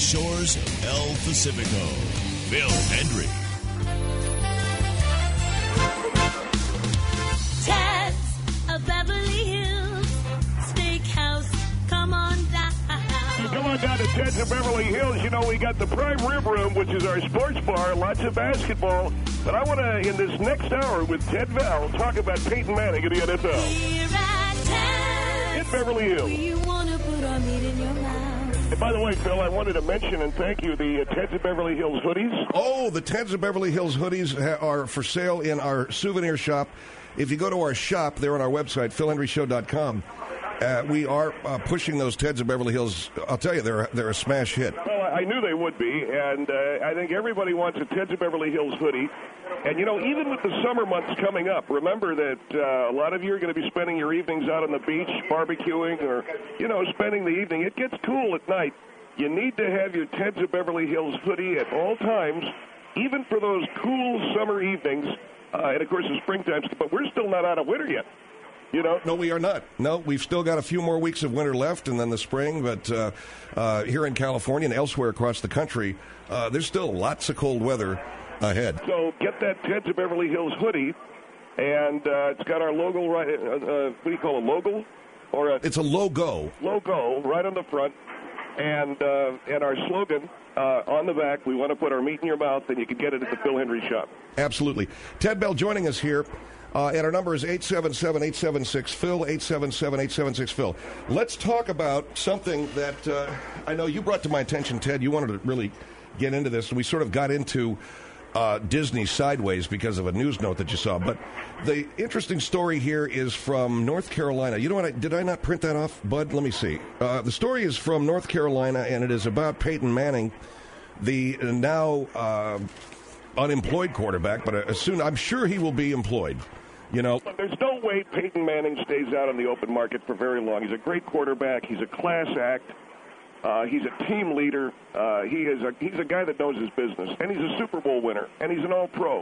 shores of El Pacifico, Phil Hendry. Ted's of Beverly Hills Steakhouse. Come on down. Come on down to Ted's of Beverly Hills. You know, we got the Prime Rib Room, which is our sports bar, lots of basketball. But I want to, in this next hour with Ted Bell, talk about Peyton Manning in the NFL. Here at Ted's. In Beverly Hills. You want to put our meat in your mouth. And by the way, Phil, I wanted to mention and thank you the Ted's of Beverly Hills hoodies. Oh, the Ted's of Beverly Hills hoodies are for sale in our souvenir shop. If you go to our shop, they're on our website, philhendryshow.com. We are pushing those Ted's of Beverly Hills. I'll tell you, they're a smash hit. Well, I knew they would be, and I think everybody wants a Ted's of Beverly Hills hoodie. And, you know, even with the summer months coming up, remember that a lot of you are going to be spending your evenings out on the beach, barbecuing, or, you know, spending the evening. It gets cool at night. You need to have your Ted's of Beverly Hills hoodie at all times, even for those cool summer evenings. And, of course, the springtime, but we're still not out of winter yet. You know? No, we are not. No, we've still got a few more weeks of winter left and then the spring. But here in California and elsewhere across the country, there's still lots of cold weather ahead. So get that Ted's of Beverly Hills hoodie, and it's got our logo right. What do you call it, logo? It's a logo. Logo right on the front, and our slogan on the back. We want to put our meat in your mouth, and you can get it at the Phil Hendry shop. Absolutely. Ted Bell joining us here. And our number is 877-876-PHIL, 877-876-PHIL. Let's talk about something that I know you brought to my attention, Ted. You wanted to really get into this. We sort of got into Disney sideways because of a news note that you saw. But the interesting story here is from North Carolina. You know what? Did I not print that off, Bud? Let me see. The story is from North Carolina, and it is about Peyton Manning, the now unemployed quarterback, but soon I'm sure he will be employed. You know, there's no way Peyton Manning stays out on the open market for very long. He's a great quarterback. He's a class act. He's a team leader. He's a guy that knows his business, and he's a Super Bowl winner, and he's an All-Pro.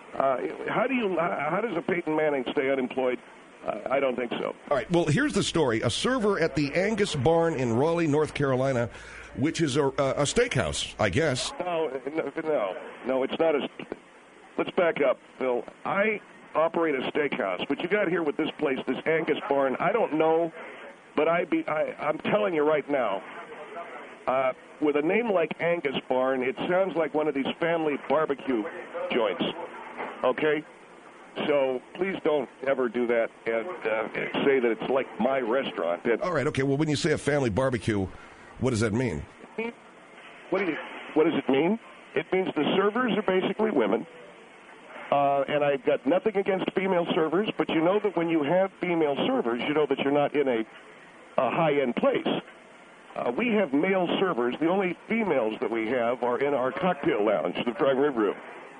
How does a Peyton Manning stay unemployed? I don't think so. All right. Well, here's the story. A server at the Angus Barn in Raleigh, North Carolina, which is a steakhouse, I guess. No, it's not a. Let's back up, Phil. I operate a steakhouse, but you got here with this place, this Angus Barn. I don't know, but I'm telling you right now, with a name like Angus Barn, it sounds like one of these family barbecue joints. Okay? So please don't ever do that and say that it's like my restaurant. All right, okay. Well, when you say a family barbecue, what does that mean? What does it mean? It means the servers are basically women. And I've got nothing against female servers, but you know that when you have female servers, you know that you're not in a high-end place. We have male servers. The only females that we have are in our cocktail lounge, the Prime Rib Room.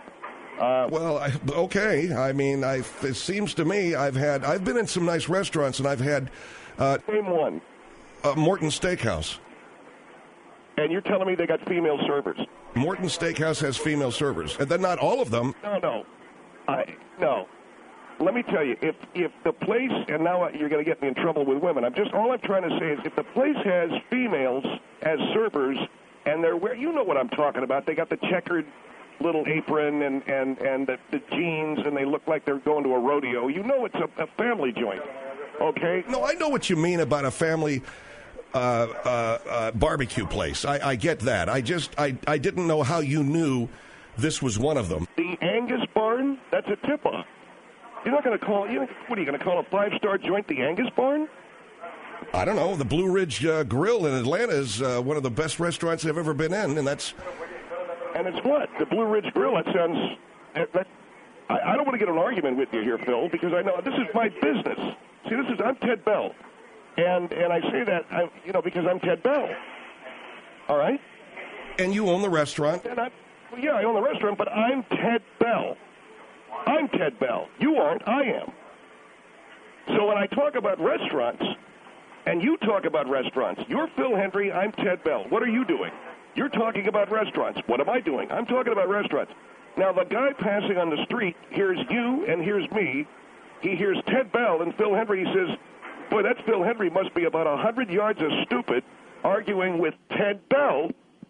Okay. I mean, it seems to me I've been in some nice restaurants, and I've had... Name one. Morton Steakhouse. And you're telling me they got female servers? Morton Steakhouse has female servers. And then not all of them. No. No. Let me tell you, if the place, and now you're going to get me in trouble with women, all I'm trying to say is if the place has females as servers, and you know what I'm talking about, they got the checkered little apron and the jeans, and they look like they're going to a rodeo, you know it's a family joint, okay? No, I know what you mean about a family barbecue place. I get that. I didn't know how you knew this was one of them. The Angus Barn, that's a tip-off. You're not going to call, what are you going to call a five-star joint the Angus Barn? I don't know. The Blue Ridge Grill in Atlanta is one of the best restaurants I've ever been in, and that's... And it's what? The Blue Ridge Grill, that sounds... I don't want to get an argument with you here, Phil, because I know this is my business. See, I'm Ted Bell. And I say that, because I'm Ted Bell. All right? And you own the restaurant? I own the restaurant, but I'm Ted Bell. I'm Ted Bell. You aren't. I am. So when I talk about restaurants, and you talk about restaurants, you're Phil Hendry, I'm Ted Bell. What are you doing? You're talking about restaurants. What am I doing? I'm talking about restaurants. Now, the guy passing on the street hears you and hears me. He hears Ted Bell and Phil Hendry. He says, boy, that Phil Hendry must be about 100 yards of stupid arguing with Ted Bell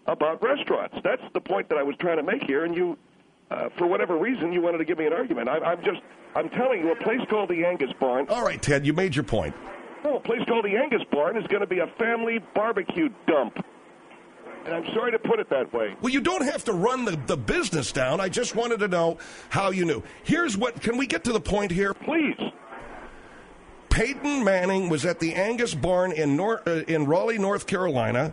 about restaurants. That's the point that I was trying to make here, and you, for whatever reason, you wanted to give me an argument. I'm telling you, a place called the Angus Barn. All right, Ted, you made your point. Oh, a place called the Angus Barn is going to be a family barbecue dump. And I'm sorry to put it that way. Well, you don't have to run the business down. I just wanted to know how you knew. Here's what, can we get to the point here? Please. Peyton Manning was at the Angus Barn in Raleigh, North Carolina.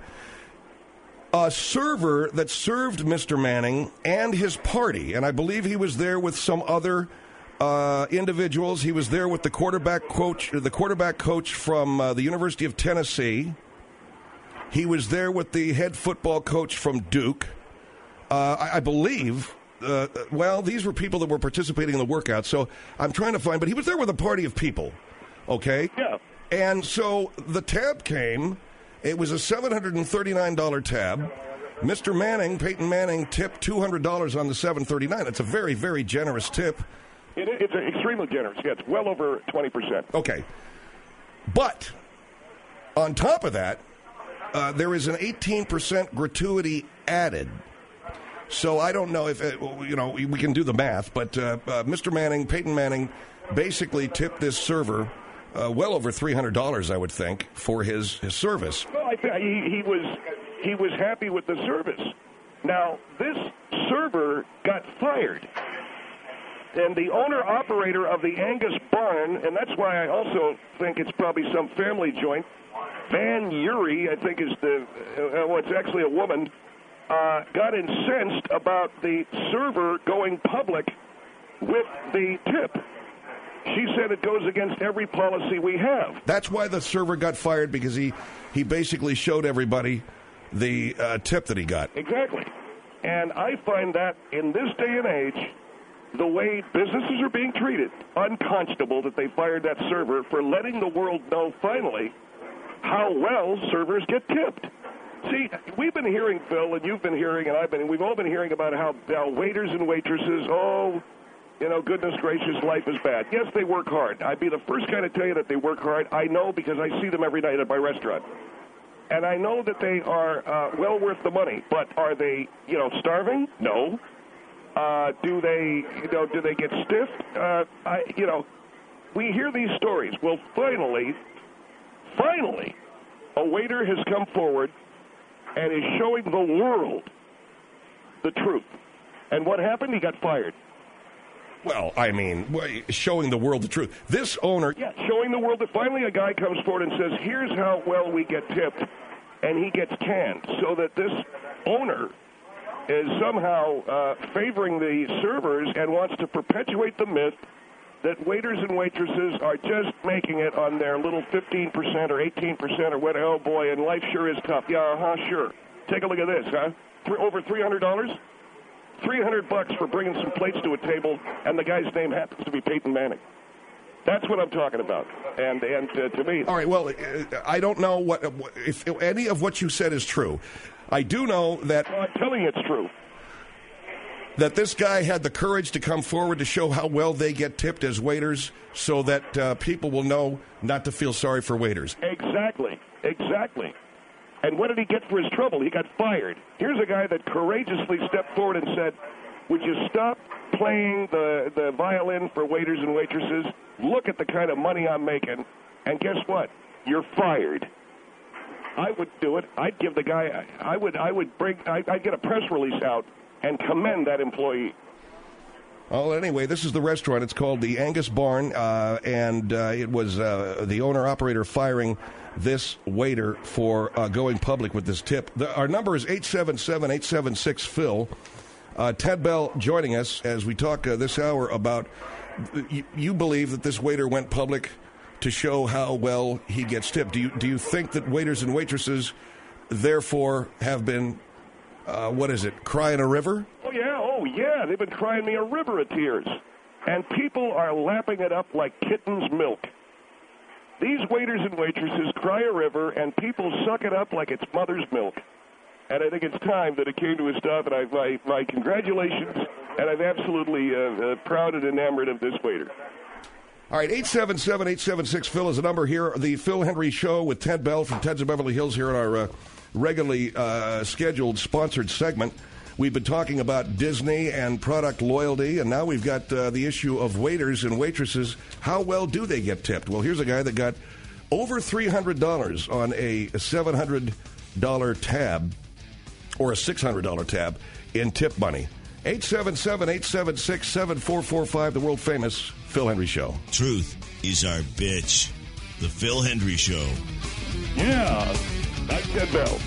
A server that served Mr. Manning and his party, and I believe he was there with some other individuals. He was there with the quarterback coach from the University of Tennessee. He was there with the head football coach from Duke. I believe, these were people that were participating in the workout, so I'm trying to find, but he was there with a party of people, okay? Yeah. And so the tab came. It was a $739 tab. Mr. Manning, Peyton Manning, tipped $200 on the $739. It's a very, very generous tip. It's extremely generous. Yeah, it's well over 20%. Okay. But on top of that, there is an 18% gratuity added. So I don't know if, we can do the math, but Mr. Manning, Peyton Manning, basically tipped this server well over $300, I would think, for his service. Well, he was happy with the service. Now, this server got fired. And the owner-operator of the Angus Barn, and that's why I also think it's probably some family joint, Van Urie, I think is it's actually a woman, got incensed about the server going public with the tip. She said it goes against every policy we have. That's why the server got fired, because he basically showed everybody the tip that he got. Exactly. And I find that in this day and age, the way businesses are being treated, unconscionable that they fired that server for letting the world know finally how well servers get tipped. See, we've been hearing, Phil, and you've been hearing, and we've all been hearing about how waiters and waitresses, goodness gracious, life is bad. Yes, they work hard. I'd be the first guy to tell you that they work hard. I know because I see them every night at my restaurant. And I know that they are well worth the money. But are they, starving? No. Do they get stiffed? We hear these stories. Well, finally, a waiter has come forward and is showing the world the truth. And what happened? He got fired. Well, I mean, showing the world the truth. This owner... Yeah, showing the world that finally a guy comes forward and says, here's how well we get tipped, and he gets canned. So that this owner is somehow favoring the servers and wants to perpetuate the myth that waiters and waitresses are just making it on their little 15% or 18% or whatever. Oh, boy, and life sure is tough. Yeah, sure. Take a look at this, huh? Over $300? $300 for bringing some plates to a table, and the guy's name happens to be Peyton Manning. That's what I'm talking about. And to me... All right, well, I don't know if any of what you said is true. I do know that... Well, I'm telling you it's true. That this guy had the courage to come forward to show how well they get tipped as waiters so that people will know not to feel sorry for waiters. Exactly. And what did he get for his trouble? He got fired. Here's a guy that courageously stepped forward and said, would you stop playing the violin for waiters and waitresses? Look at the kind of money I'm making. And guess what? You're fired. I would do it. I'd give the guy, I'd get a press release out and commend that employee. Well, anyway, this is the restaurant. It's called the Angus Barn, and it was the owner-operator firing this waiter for going public with this tip. Our number is 877-876-PHIL. Ted Bell joining us as we talk this hour about, you believe that this waiter went public to show how well he gets tipped. Do you think that waiters and waitresses, therefore, have been, crying a river? Oh, yeah. They've been crying me a river of tears. And people are lapping it up like kitten's milk. These waiters and waitresses cry a river, and people suck it up like it's mother's milk. And I think it's time that it came to a stop, and my congratulations, and I'm absolutely proud and enamored of this waiter. All right, 877-876-PHIL is the number here. The Phil Hendrie Show with Ted Bell from Ted's of Beverly Hills here on our regularly scheduled sponsored segment. We've been talking about Disney and product loyalty, and now we've got the issue of waiters and waitresses. How well do they get tipped? Well, here's a guy that got over $300 on a $700 tab or a $600 tab in tip money. 877-876-7445, the world-famous Phil Hendrie Show. Truth is our bitch. The Phil Hendrie Show. Yeah, that's Ted Bell.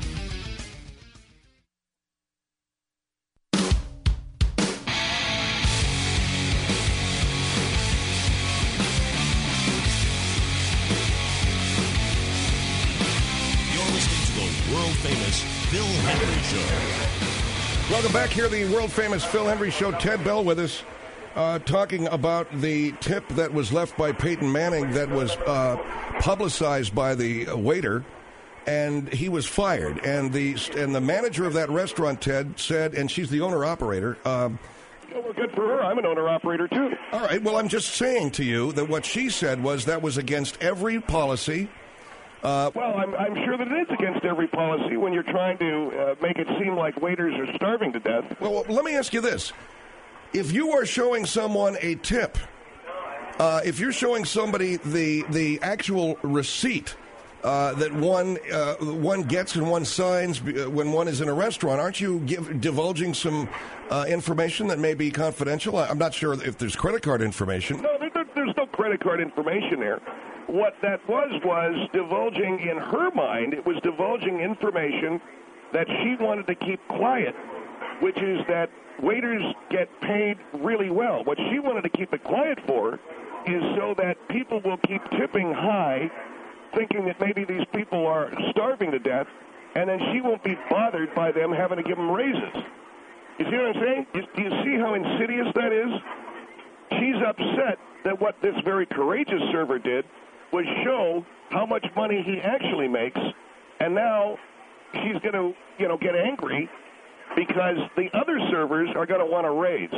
You're listening to the world-famous Phil Hendrie Show. Welcome back here, the world-famous Phil Hendrie Show. Ted Bell with us, talking about the tip that was left by Peyton Manning that was publicized by the waiter, and he was fired. And the manager of that restaurant, Ted, said, and she's the owner-operator. Well, good for her. I'm an owner-operator, too. All right, well, I'm just saying to you that what she said was that was against every policy. Well, I'm sure that it is against every policy when you're trying to make it seem like waiters are starving to death. Well, let me ask you this. If you are showing someone a tip, if you're showing somebody the actual receipt that one gets and one signs when one is in a restaurant, aren't you divulging some information that may be confidential? I'm not sure if there's credit card information. No, there's no credit card information there. What that was divulging in her mind. It was divulging information that she wanted to keep quiet, which is that waiters get paid really well. What she wanted to keep it quiet for is so that people will keep tipping high, thinking that maybe these people are starving to death, and then she won't be bothered by them having to give them raises. You see what I'm saying? Do you see how insidious that is? She's upset that what this very courageous server did was show how much money he actually makes, and now she's going to, get angry because the other servers are going to want a raise.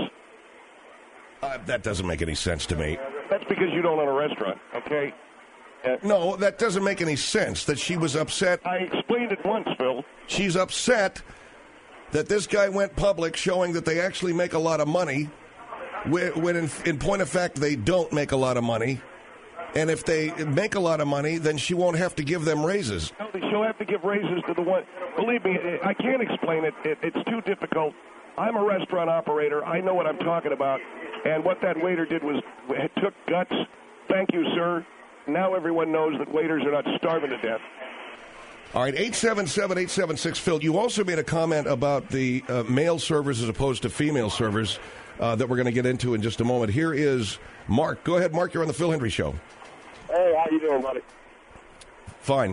That doesn't make any sense to me. That's because you don't own a restaurant, okay? No, that doesn't make any sense. That she was upset. I explained it once, Phil. She's upset that this guy went public showing that they actually make a lot of money, when in point of fact they don't make a lot of money. And if they make a lot of money, then she won't have to give them raises. No, she'll have to give raises to the one. Believe me, I can't explain it. It's too difficult. I'm a restaurant operator. I know what I'm talking about. And what that waiter did was it took guts. Thank you, sir. Now everyone knows that waiters are not starving to death. All right, 877-876-PHIL. You also made a comment about the male servers as opposed to female servers that we're going to get into in just a moment. Here is Mark. Go ahead, Mark. You're on the Phil Hendrie Show. Hey, how you doing, buddy? Fine.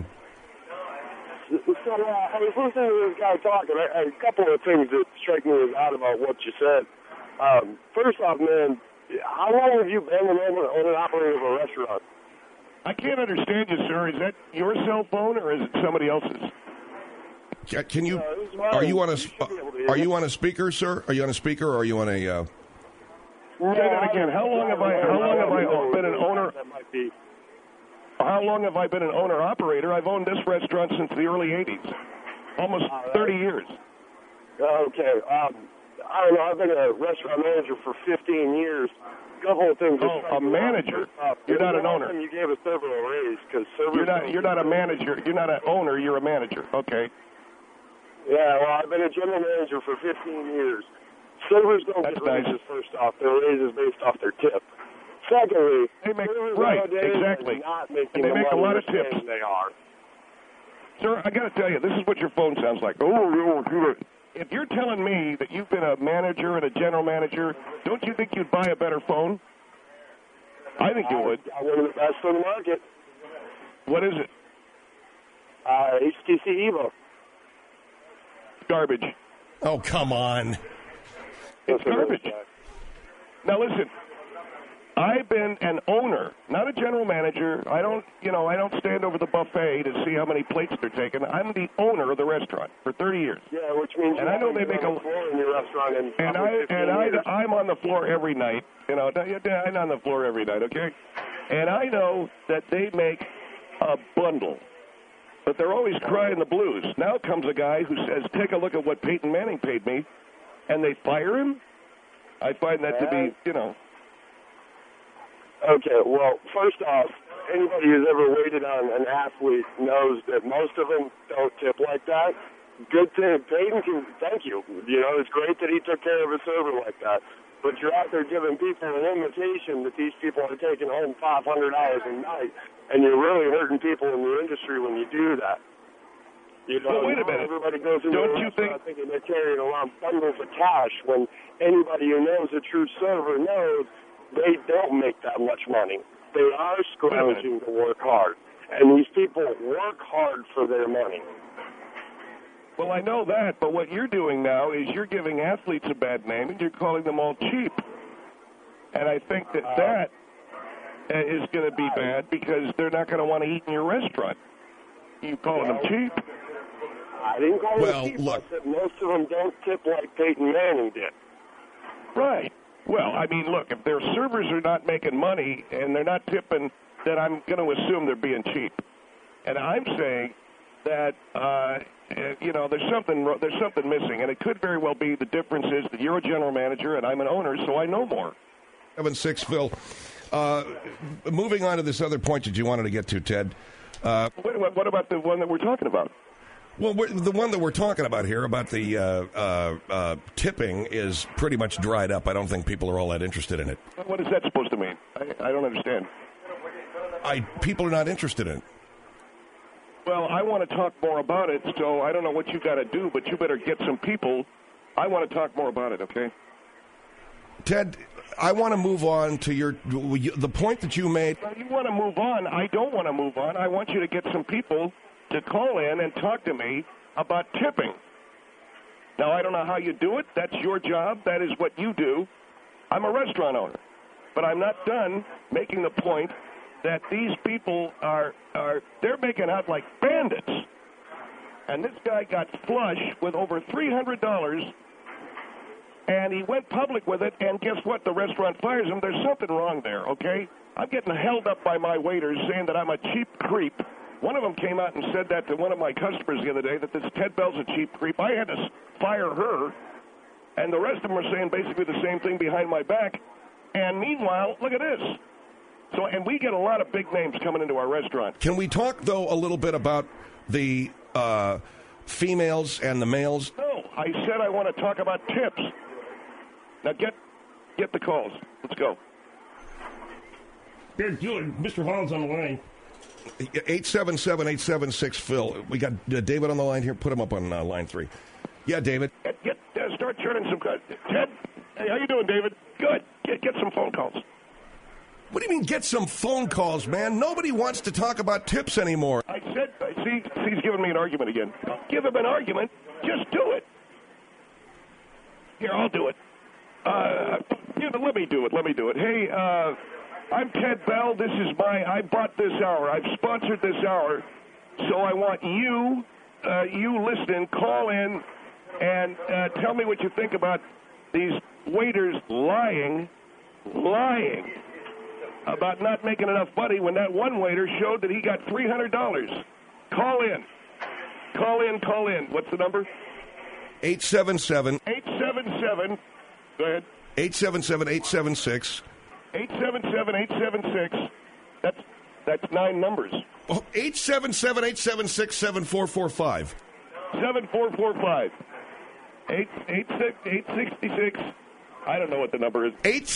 So, I was listening to this guy talking. A couple of things that strike me as odd about what you said. First off, man, how long have you been an owner-operator of a restaurant? I can't understand you, sir. Is that your cell phone or is it somebody else's? Can you? Are you on a speaker, sir? Are you on a speaker, or are you on a? Say that again. How long have I been an owner? How long have I been an owner-operator? I've owned this restaurant since the early 80s, almost 30 years. Okay. I don't know. I've been a restaurant manager for 15 years. A couple of things. Oh, a manager? You're not an owner. You gave a server a raise because servers. You're not a manager. You're not an owner. You're a manager. Okay. Yeah. Well, I've been a general manager for 15 years. Servers don't get raises. First off, their raises based off their tip. Secondly, they make exactly. And they make a lot of tips. They are. Sir, I got to tell you, this is what your phone sounds like. Oh, if you're telling me that you've been a manager and a general manager, don't you think you'd buy a better phone? I think you would. One of the best on the market. What is it? HTC Evo. Garbage. Oh, come on. It's garbage. Now listen, I've been an owner, not a general manager. I don't stand over the buffet to see how many plates they're taking. I'm the owner of the restaurant for 30 years. Yeah, which means and I know they make a floor in your restaurant. I'm on the floor every night. I'm on the floor every night. Okay, and I know that they make a bundle But they're always crying the blues. Now comes a guy who says, take a look at what Peyton Manning paid me, and they fire him? I find that to be, Okay, well, first off, anybody who's ever waited on an athlete knows that most of them don't tip like that. Good thing, Peyton thank you. It's great that he took care of a server like that. But you're out there giving people an invitation that these people are taking home $500 a night, and you're really hurting people in the industry when you do that. But wait a minute. Everybody goes into Don't a you restaurant thinking they're carrying around bundles of cash when anybody who knows a true server knows they don't make that much money. They are scrounging to work hard, and these people work hard for their money. Well, I know that, but what you're doing now is you're giving athletes a bad name, and you're calling them all cheap. And I think that is going to be bad because they're not going to want to eat in your restaurant. You calling them cheap? I didn't call them cheap. Look. I said most of them don't tip like Peyton Manning did. Right. Well, I mean, look, if their servers are not making money and they're not tipping, then I'm going to assume they're being cheap. And I'm saying that, there's something missing, and it could very well be the difference is that you're a general manager and I'm an owner, so I know more. 7-6, Phil. Moving on to this other point that you wanted to get to, Ted. What about the one that we're talking about? Well, the one that we're talking about here, about the tipping, is pretty much dried up. I don't think people are all that interested in it. What is that supposed to mean? I don't understand. People are not interested in it. Well, I want to talk more about it, so I don't know what you got to do, but you better get some people. I want to talk more about it, okay? Ted, I want to move on to the point that you made. Well, you want to move on. I don't want to move on. I want you to get some people to call in and talk to me about tipping. Now, I don't know how you do it. That's your job. That is what you do. I'm a restaurant owner. But I'm not done making the point that these people they're making out like bandits. And this guy got flush with over $300, and he went public with it, and guess what? The restaurant fires him. There's something wrong there, okay? I'm getting held up by my waiters saying that I'm a cheap creep. One of them came out and said that to one of my customers the other day, that this Ted Bell's a cheap creep. I had to fire her, and the rest of them are saying basically the same thing behind my back. And meanwhile, look at this. And we get a lot of big names coming into our restaurant. Can we talk, though, a little bit about the females and the males? No, I said I want to talk about tips. Now get the calls. Let's go. Mr. Hall's on the line. 877-876-PHIL. We got David on the line here. Put him up on line 3. Yeah, David. Start turning some... Ted, hey, how you doing, David? Good. Get some phone calls. What do you mean get some phone calls, man? Nobody wants to talk about tips anymore. I said, he's giving me an argument again. Give him an argument. Just do it. Here, I'll do it. Let me do it. Hey, I'm Ted Bell. I bought this hour. I've sponsored this hour. So I want you listening, call in and tell me what you think about these waiters lying about not making enough money when that one waiter showed that he got $300. Call in. What's the number? 877. Go ahead. 877-876. 877-876. That's 9 numbers. 877-876-7445. 7445. 866. I don't know what the number is.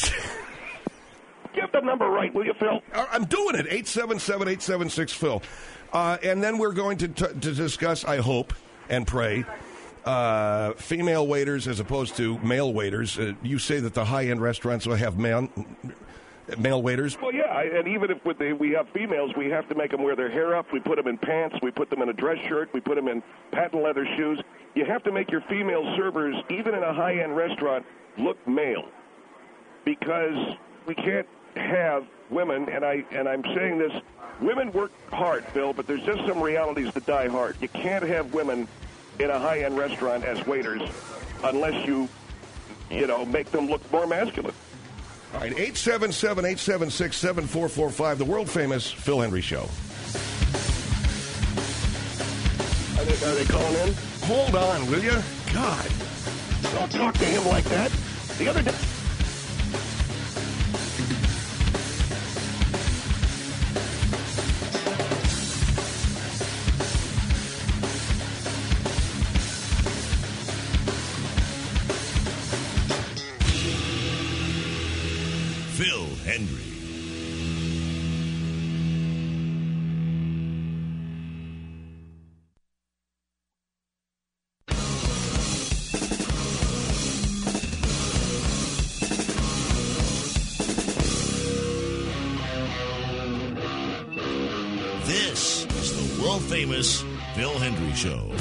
Give the number right, will you, Phil? I'm doing it. 877-876-PHIL. And then we're going to discuss, I hope and pray, female waiters as opposed to male waiters. You say that the high-end restaurants will have male waiters? Well, yeah, and even if we have females, we have to make them wear their hair up. We put them in pants. We put them in a dress shirt. We put them in patent leather shoes. You have to make your female servers, even in a high-end restaurant, look male. Because we can't have women, and I'm saying this, women work hard, Phil, but there's just some realities that die hard. You can't have women in a high-end restaurant as waiters unless you make them look more masculine. All right, 877-876-7445, the world-famous Phil Hendrie Show. Are they calling in? Hold on, will you? God. Don't talk to him like that. The other day. Phil Hendry. This is the world-famous Phil Hendry Show.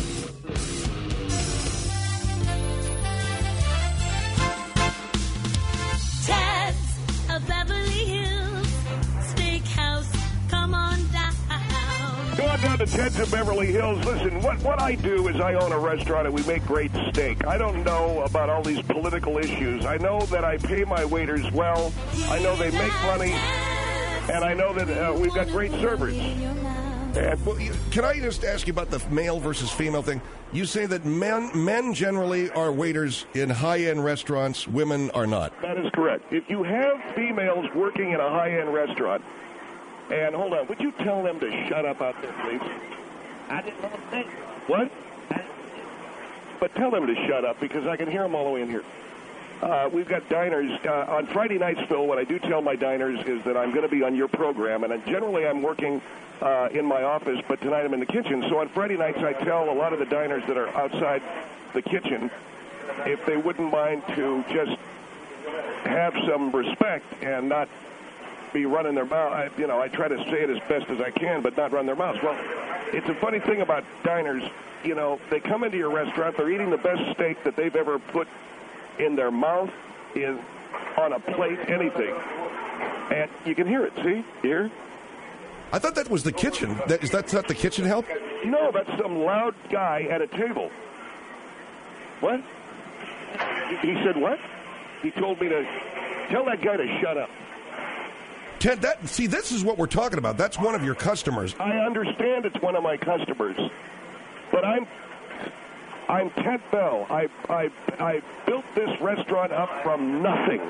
Ted's of Beverly Hills Steakhouse. Come on down. Go on down to Ted's of Beverly Hills. Listen, what I do is I own a restaurant and we make great steak. I don't know about all these political issues. I know that I pay my waiters well. I know they make money. And I know that we've got great servers. And, Well, can I just ask you about the male versus female thing? You say that men generally are waiters in high-end restaurants, women are not. that is correct. If you have females working in a high-end restaurant, and hold on, would you tell them to shut up out there, please? I didn't know a thing. What? But tell them to shut up because I can hear them all the way in here. We've got diners. On Friday nights, Phil, what I do tell my diners is that I'm going to be on your program, and generally I'm working in my office, but tonight I'm in the kitchen. So on Friday nights, I tell a lot of the diners that are outside the kitchen if they wouldn't mind to just have some respect and not be running their mouth. I try to say it as best as I can, but not run their mouths. Well, it's a funny thing about diners. They come into your restaurant, they're eating the best steak that they've ever put in their mouth, on a plate, anything. And you can hear it, see? You hear? I thought that was the kitchen. That's not the kitchen help? No, that's some loud guy at a table. What? He said what? He told me to tell that guy to shut up. Ted, this is what we're talking about. That's one of your customers. I understand it's one of my customers, but I'm Ted Bell. I built this restaurant up from nothing.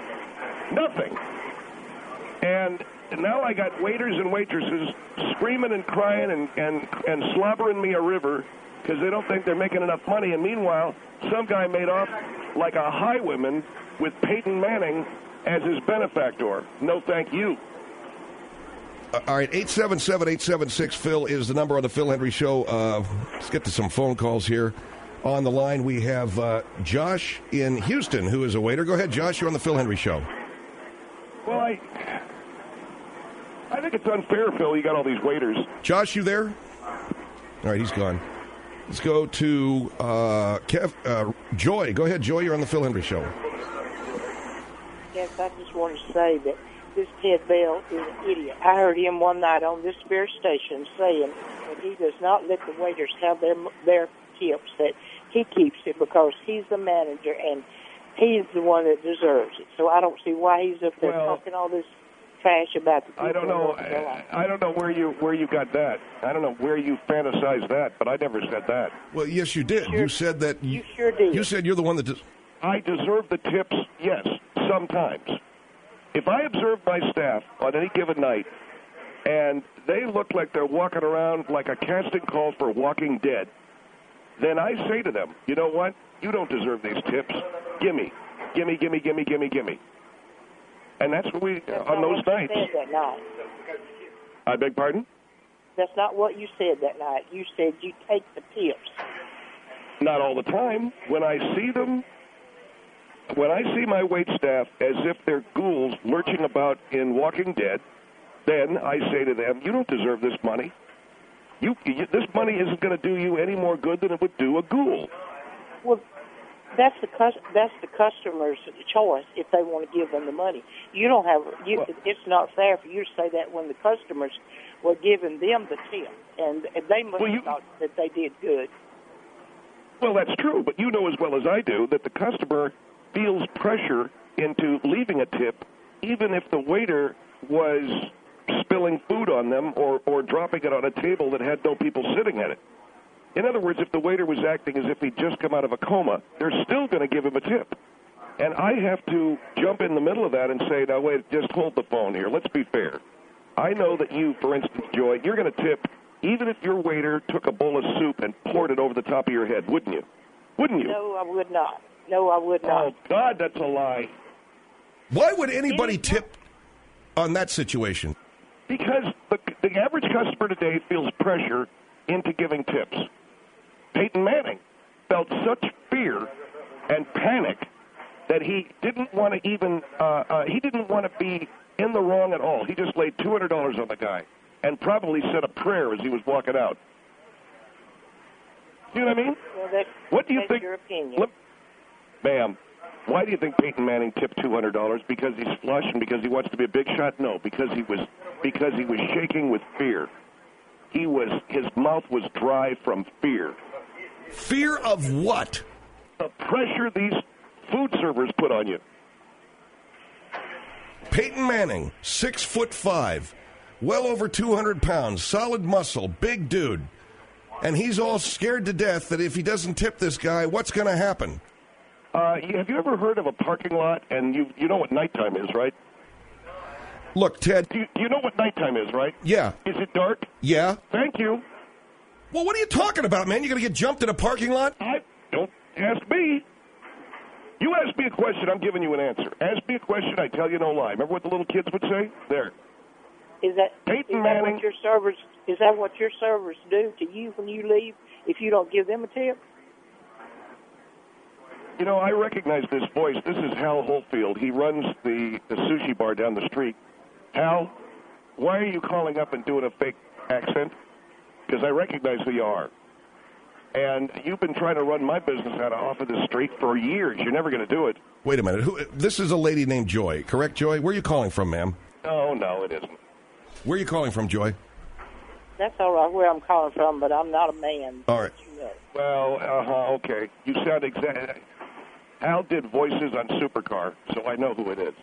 And now I got waiters and waitresses screaming and crying and slobbering me a river because they don't think they're making enough money. And meanwhile, some guy made off like a highwayman with Peyton Manning as his benefactor. No, thank you. All right, 877-876-PHIL is the number on the Phil Hendry Show. Let's get to some phone calls here. On the line, we have Josh in Houston, who is a waiter. Go ahead, Josh. You're on the Phil Hendry Show. Well, I think it's unfair, Phil. You got all these waiters. Josh, you there? All right, he's gone. Let's go to Joy. Go ahead, Joy. You're on the Phil Hendry Show. Yes, I just want to say that this Ted Bell is an idiot. I heard him one night on this spirit station saying that he does not let the waiters have their tips, that he keeps it because he's the manager and he's the one that deserves it. So I don't see why he's up there talking all this trash about the people. I don't know. I don't know where you got that. I don't know where you fantasized that, but I never said that. Well, yes, you did. You said that. You sure did. You said you're the one that. I deserve the tips. Yes, sometimes. If I observe my staff on any given night, and they look like they're walking around like a casting call for Walking Dead, then I say to them, you know what? You don't deserve these tips. Gimme. And that's what we, on those nights. Said that night. I beg pardon? That's not what you said that night. You said you take the tips. Not all the time. When I see my wait staff as if they're ghouls lurching about in Walking Dead, then I say to them, you don't deserve this money. This money isn't going to do you any more good than it would do a ghoul. Well, that's the customer's choice if they want to give them the money. You don't have. It's not fair for you to say that when the customers were giving them the tip, and they must have thought that they did good. Well, that's true, but you know as well as I do that the customer feels pressure into leaving a tip, even if the waiter was spilling food on them or dropping it on a table that had no people sitting at it. In other words, if the waiter was acting as if he'd just come out of a coma, they're still going to give him a tip. And I have to jump in the middle of that and say, now, wait, just hold the phone here. Let's be fair. I know that you, for instance, Joy, you're going to tip even if your waiter took a bowl of soup and poured it over the top of your head, wouldn't you? Wouldn't you? No, I would not. No, I would not. Oh, God, that's a lie. Why would anybody tip on that situation? Because the average customer today feels pressure into giving tips. Peyton Manning felt such fear and panic that he didn't want to even he didn't want to be in the wrong at all. He just laid $200 on the guy and probably said a prayer as he was walking out. You know what I mean? Well, what do you think? Your opinion. Ma'am, why do you think Peyton Manning tipped $200? Because he's flush and because he wants to be a big shot? No, because he was shaking with fear. His mouth was dry from fear. Fear of what? The pressure these food servers put on you. Peyton Manning, 6'5", well over 200 pounds, solid muscle, big dude. And he's all scared to death that if he doesn't tip this guy, what's going to happen? Have you ever heard of a parking lot, and you know what nighttime is, right? Look, Ted. You know what nighttime is, right? Yeah. Is it dark? Yeah. Thank you. Well, what are you talking about, man? You're going to get jumped in a parking lot? Don't ask me. You ask me a question, I'm giving you an answer. Ask me a question, I tell you no lie. Remember what the little kids would say? There. Is that Peyton Manning? Is that what your servers do to you when you leave if you don't give them a tip? You know, I recognize this voice. This is Hal Holfield. He runs the sushi bar down the street. Hal, why are you calling up and doing a fake accent? Because I recognize who you are. And you've been trying to run my business off of the street for years. You're never going to do it. Wait a minute. This is a lady named Joy, correct, Joy? Where are you calling from, ma'am? No, it isn't. Where are you calling from, Joy? That's all right where I'm calling from, but I'm not a man. All right. You know. Well, okay. You sound exactly... Al did voices on Supercar, so I know who it is.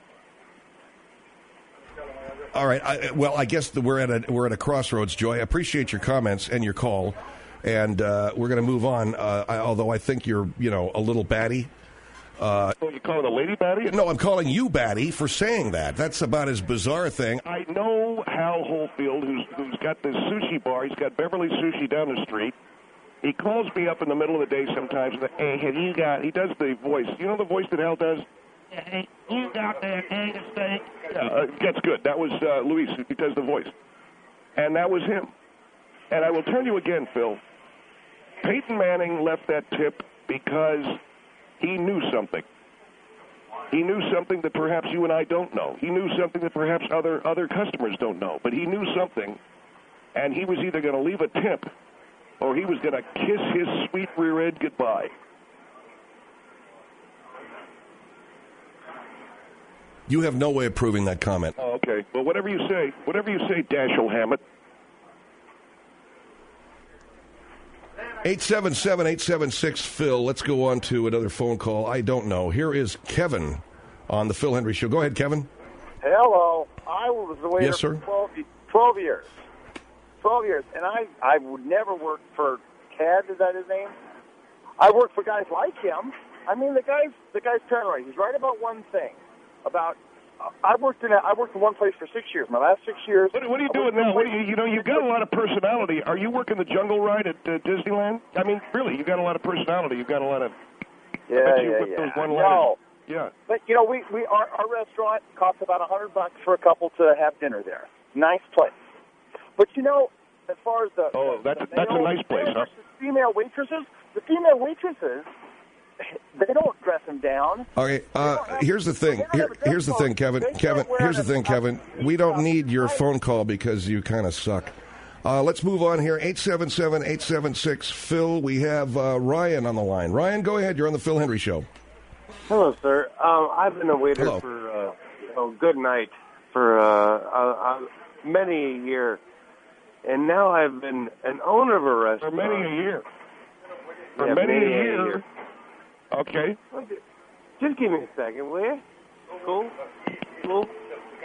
All right. I guess we're at a crossroads, Joy. I appreciate your comments and your call, and we're going to move on. Although I think you're, a little batty. You calling a lady batty? No, I'm calling you batty for saying that. That's about as bizarre a thing. I know Hal Holfield, who's got this sushi bar. He's got Beverly Sushi down the street. He calls me up in the middle of the day sometimes. Hey, have you got... He does the voice. You know the voice that Hal does? Hey, you got that Angus steak? Yeah, that's good. That was Luis who does the voice. And that was him. And I will tell you again, Phil, Peyton Manning left that tip because he knew something. He knew something that perhaps you and I don't know. He knew something that perhaps other customers don't know. But he knew something, and he was either going to leave a tip or he was going to kiss his sweet rear end goodbye. You have no way of proving that comment. Oh, okay. Well, whatever you say, Dashiell Hammett. 877-876-PHIL. Let's go on to another phone call. I don't know. Here is Kevin on the Phil Hendrie Show. Go ahead, Kevin. Hello. I was the waiter yes, sir? for 12 years. 12 years. And I would never work for Cad, is that his name? I worked for guys like him. I mean, the guy's paranoid. He's right about one thing. I worked in one place for 6 years. My last 6 years. What are you doing now? You've got a lot of personality. Are you working the jungle ride at Disneyland? I mean, really, you've got a lot of personality. You've got a lot of. Yeah. Those one-liners. Yeah. But our restaurant costs about $100 for a couple to have dinner there. Nice place. But as far as that's a nice place, huh? The female waitresses. They don't dress them down. Okay, here's the thing. Here's the thing, Kevin. Here's the thing, Kevin. We don't need your phone call because you kind of suck. Let's move on here. 877-876-PHIL. We have Ryan on the line. Ryan, go ahead. You're on the Phil Hendrie Show. Hello, sir. I've been a waiter for good night for many a year, and now I've been an owner of a restaurant. For many a year. For many a year. Okay. Just give me a second, will you? Cool.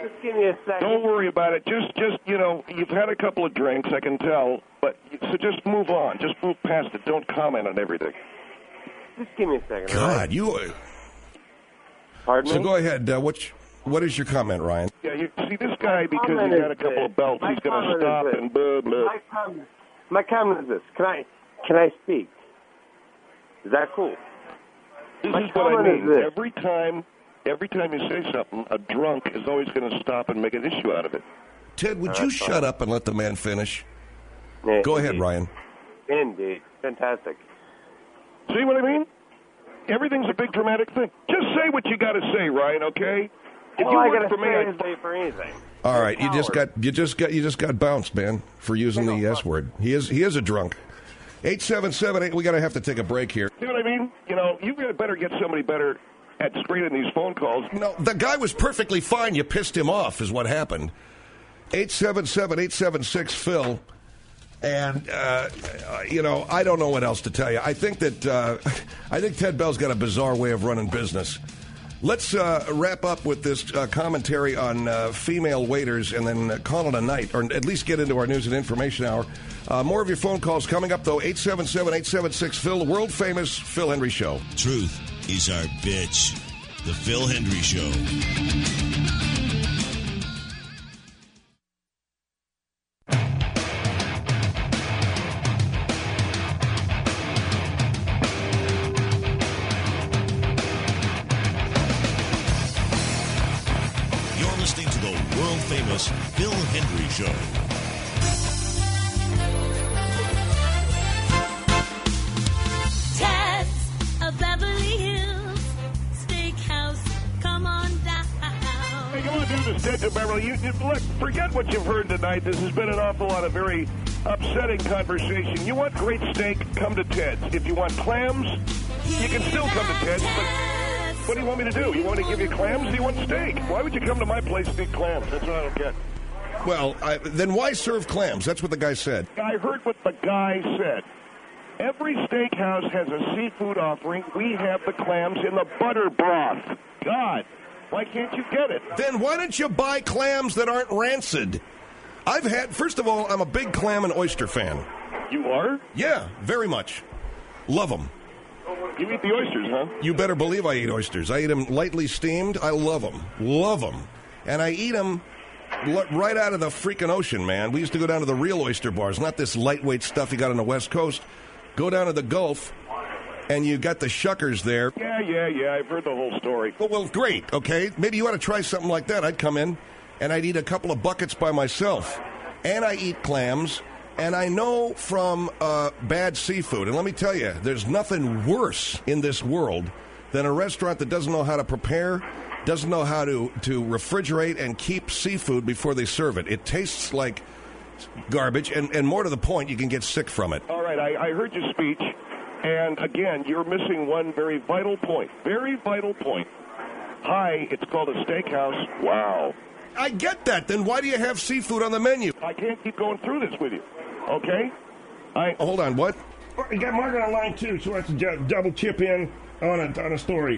Just give me a second. Don't worry about it. Just you've had a couple of drinks, I can tell. But so just move on. Just move past it. Don't comment on everything. Just give me a second. God, right? you. Pardon So me? go ahead. What is your comment, Ryan? Yeah, you see this guy because he's got a couple of belts. He's going to stop and blah blah. My comment is this: Can I speak? Is that cool? This My is what I comment mean. is this. Every time you say something, a drunk is always going to stop and make an issue out of it. Ted, would you shut up and let the man finish? Yeah, Go ahead, indeed. Ryan. Indeed. Fantastic. See what I mean? Everything's a big dramatic thing. Just say what you got to say, Ryan. Okay? If All you I work got for to me, say is wait for anything. All right, you just got bounced, man, for using the S word. He is a drunk. 877. We got to have to take a break here. See what I mean? You better get somebody better at screening these phone calls. No, the guy was perfectly fine. You pissed him off, is what happened. 877-876-Phil. And, I don't know what else to tell you. I think Ted Bell's got a bizarre way of running business. Let's wrap up with this commentary on female waiters and then call it a night, or at least get into our news and information hour. More of your phone calls coming up, though. 877-876-Phil, the world-famous Phil Hendry Show. Truth is our bitch. The Phil Hendry Show. You're listening to the world-famous Phil Hendry Show. Ted's a Beverly Hills Steakhouse. Come on down. Hey, come on down to Ted to Beverly. Look, forget what you've heard tonight. This has been an awful lot of very upsetting conversation. You want great steak? Come to Ted's. If you want clams, you can still come to Ted's, but what do you want me to do? You want me to give you clams or do you want steak? Why would you come to my place to eat clams? That's what I don't get. Well, then why serve clams? That's what the guy said. I heard what the guy said. Every steakhouse has a seafood offering. We have the clams in the butter broth. God, why can't you get it? Then why don't you buy clams that aren't rancid? First of all, I'm a big clam and oyster fan. You are? Yeah, very much. Love them. You eat the oysters, huh? You better believe I eat oysters. I eat them lightly steamed. I love them. Love them. And I eat them right out of the freaking ocean, man. We used to go down to the real oyster bars, not this lightweight stuff you got on the West Coast. Go down to the Gulf, and you got the shuckers there. Yeah. I've heard the whole story. Well, great, okay. Maybe you ought to try something like that. I'd come in, and I'd eat a couple of buckets by myself. And I eat clams, and I know from bad seafood. And let me tell you, there's nothing worse in this world than a restaurant that doesn't know how to prepare, doesn't know how to refrigerate and keep seafood before they serve it. It tastes like garbage, and more to the point, you can get sick from it. All right, I heard your speech, and again, you're missing one very vital point. Very vital point. Hi, it's called a steakhouse. Wow. I get that. Then why do you have seafood on the menu? I can't keep going through this with you. Okay? Hold on, what? You got Margaret on line, too, so let's double chip in on a story.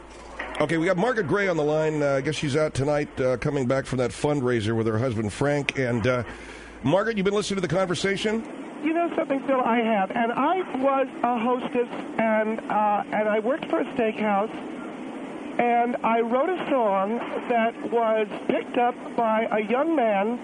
Okay, we got Margaret Gray on the line. I guess she's out tonight coming back from that fundraiser with her husband, Frank. And, Margaret, you've been listening to the conversation? You know something, Phil? I have. And I was a hostess, and I worked for a steakhouse, and I wrote a song that was picked up by a young man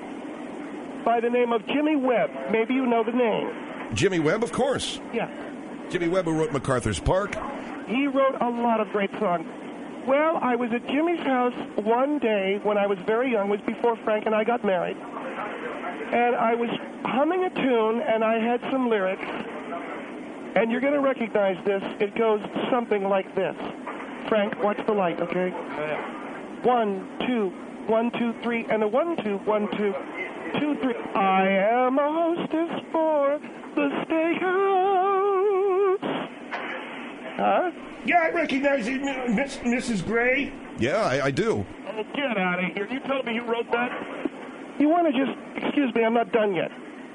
by the name of Jimmy Webb. Maybe you know the name. Jimmy Webb, of course. Yeah. Jimmy Webb, who wrote MacArthur's Park. He wrote a lot of great songs. Well, I was at Jimmy's house one day when I was very young. It was before Frank and I got married. And I was humming a tune, and I had some lyrics. And you're going to recognize this. It goes something like this. Frank, watch the light, okay? 1, 2, 1, 2, 3, and a 1, 2, 1, 2, 2, 3. I am a hostess for the steakhouse. Huh? Yeah, I recognize it, Mrs. Gray. Yeah, I do. Oh, get out of here. You told me you wrote that? You want to just... Excuse me, I'm not done yet.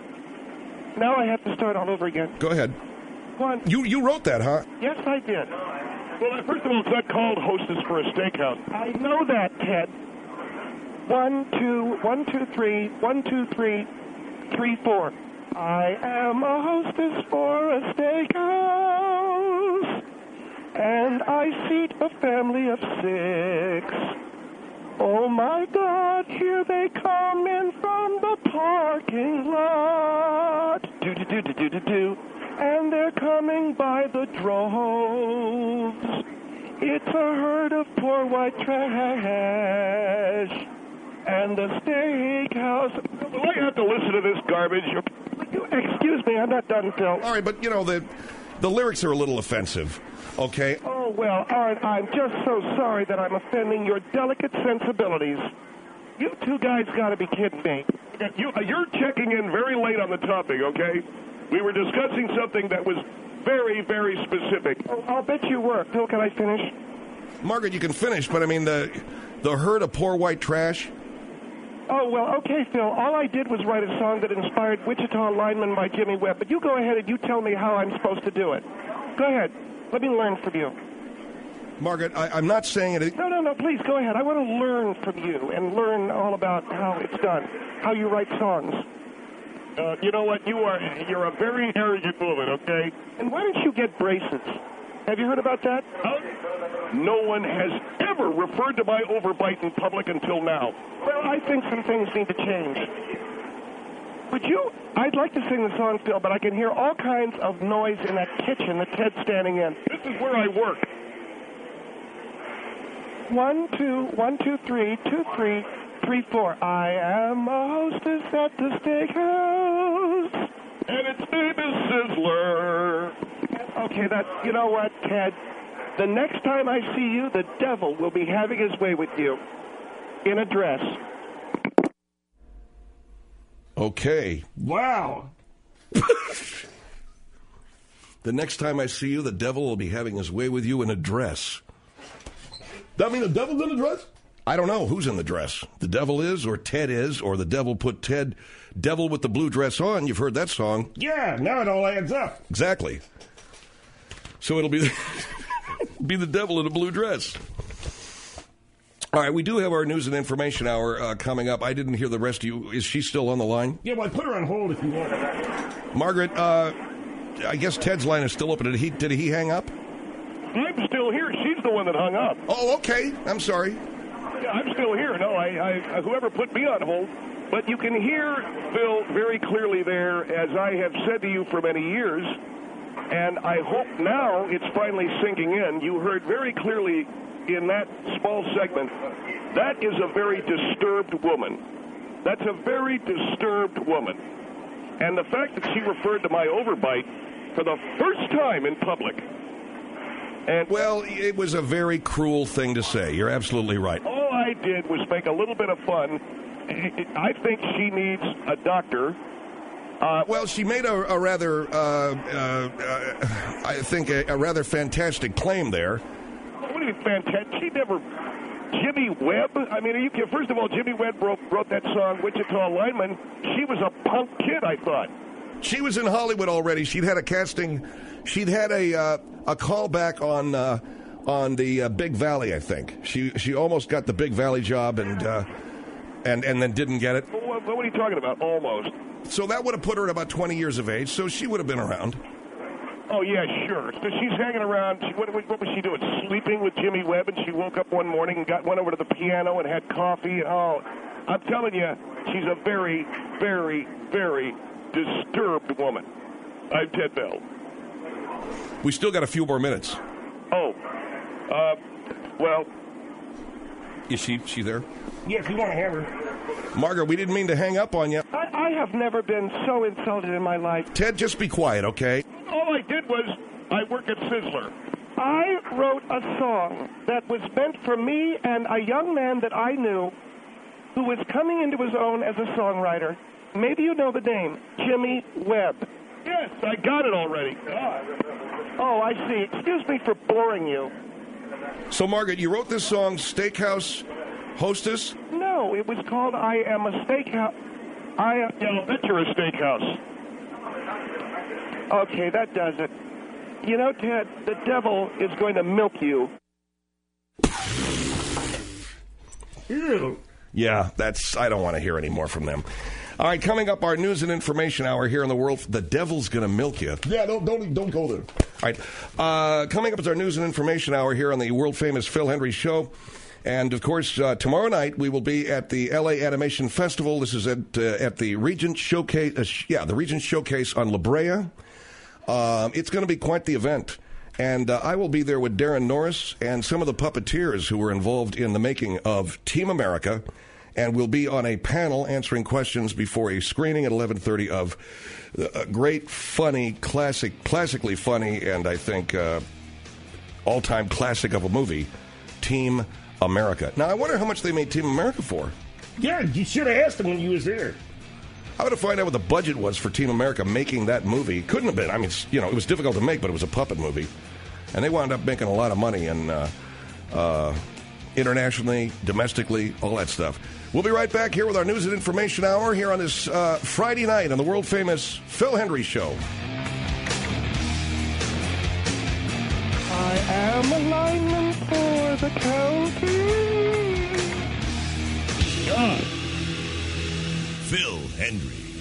Now I have to start all over again. Go ahead. 1. You wrote that, huh? Yes, I did. Well, first of all, it's not called Hostess for a Steakhouse. I know that, Ted. 1, 2, 1, 2, 3, 1, 2, 3, 3, 4. I am a hostess for a steakhouse, and I seat a family of 6. Oh my God, here they come in from the parking lot. Do. And they're coming by the droves. It's a herd of poor white trash. And the steakhouse. Will I have to listen to this garbage? Excuse me, I'm not done, Phil. All right, but, the lyrics are a little offensive, okay? Oh, well, I'm just so sorry that I'm offending your delicate sensibilities. You two guys got to be kidding me. You're checking in very late on the topic, okay? We were discussing something that was very, very specific. Oh, I'll bet you were. Phil, can I finish? Margaret, you can finish, but I mean, the herd of poor white trash. Oh, well, okay, Phil. All I did was write a song that inspired Wichita Lineman by Jimmy Webb, but you go ahead and you tell me how I'm supposed to do it. Go ahead. Let me learn from you. Margaret, I'm not saying it... No, please, go ahead. I want to learn from you and learn all about how it's done, how you write songs. You know what? You're a very arrogant woman, okay? And why don't you get braces? Have you heard about that? No one has ever referred to my overbite in public until now. Well, I think some things need to change. Would you? I'd like to sing the song, Phil, but I can hear all kinds of noise in that kitchen that Ted's standing in. This is where I work. 1, 2, 1, 2, 3, 2, 3, 3, 4. I am a hostess at the steakhouse. And its name is Sizzler. Okay, you know what, Ted? The next time I see you, the devil will be having his way with you. In a dress. Okay. Wow. The next time I see you, the devil will be having his way with you in a dress. That mean the devil's in a dress? I don't know who's in the dress. The devil is, or Ted is, or the devil put Ted, devil with the blue dress on. You've heard that song. Yeah, now it all adds up. Exactly. So it'll be be the devil in a blue dress. All right, we do have our news and information hour coming up. I didn't hear the rest of you. Is she still on the line? Yeah, well, put her on hold if you want. Margaret, I guess Ted's line is still open. Did he hang up? I'm still here. She's the one that hung up. Oh, okay. I'm sorry. Yeah, I'm still here. No, I whoever put me on hold. But you can hear Phil very clearly there, as I have said to you for many years, and I hope now it's finally sinking in. You heard very clearly in that small segment, that is a very disturbed woman. That's a very disturbed woman. And the fact that she referred to my overbite for the first time in public. And well, it was a very cruel thing to say. You're absolutely right. All I did was make a little bit of fun. I think she needs a doctor. Well, she made a rather, I think, a rather fantastic claim there. What do you mean fantastic? She never... Jimmy Webb? I mean, first of all, Jimmy Webb wrote that song, Wichita Lineman. She was a punk kid, I thought. She was in Hollywood already. She'd had a casting... She'd had a callback on the Big Valley, I think. She almost got the Big Valley job and then didn't get it. What are you talking about? Almost. So that would have put her at about 20 years of age, so she would have been around. Oh, yeah, sure. So she's hanging around. What was she doing? Sleeping with Jimmy Webb, and she woke up one morning and went over to the piano and had coffee. Oh, I'm telling you, she's a very, very, very disturbed woman. I'm Ted Bell. We still got a few more minutes. Oh, well. Is she there? Yeah, if you want to have her. Margaret, we didn't mean to hang up on you. I have never been so insulted in my life. Ted, just be quiet, okay? All I did was I work at Sizzler. I wrote a song that was meant for me and a young man that I knew who was coming into his own as a songwriter. Maybe you know the name, Jimmy Webb. Yes, I got it already. Oh, I see. Excuse me for boring you. So, Margaret, you wrote this song, Steakhouse Hostess? No, it was called I Am a Steakhouse. Yeah, I'll bet you're a steakhouse. Okay, that does it. You know, Ted, the devil is going to milk you. Ew. Yeah, I don't want to hear any more from them. All right, coming up, our news and information hour here in the world. The devil's going to milk you. Yeah, don't go there. All right, coming up is our news and information hour here on the world-famous Phil Hendrie Show. And, of course, tomorrow night we will be at the L.A. Animation Festival. This is at the Regent Showcase. The Regent Showcase on La Brea. It's going to be quite the event. And I will be there with Darren Norris and some of the puppeteers who were involved in the making of Team America. And we'll be on a panel answering questions before a screening at 11:30 of a great, funny, classically funny, and I think all-time classic of a movie, Team America. Now, I wonder how much they made Team America for. Yeah, you should have asked them when you was there. I would have found out what the budget was for Team America making that movie. Couldn't have been. I mean, it was difficult to make, but it was a puppet movie. And they wound up making a lot of money internationally, domestically, all that stuff. We'll be right back here with our news and information hour here on this Friday night on the world-famous Phil Hendrie Show. I am a lineman for the county. Phil Hendrie.